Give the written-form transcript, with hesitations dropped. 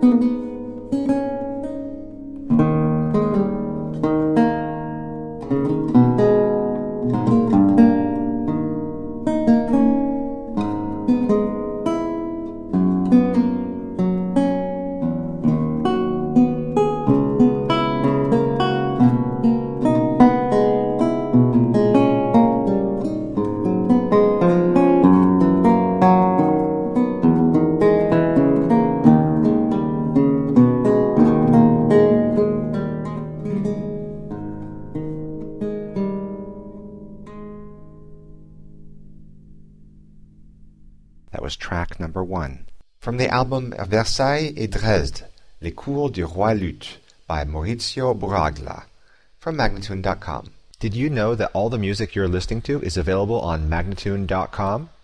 That was track number 1. From the album Versailles et Dresde, Les Cours du Roi Luth by Maurizio Buraglia, from Magnatune.com. Did you know that all the music you're listening to is available on Magnatune.com?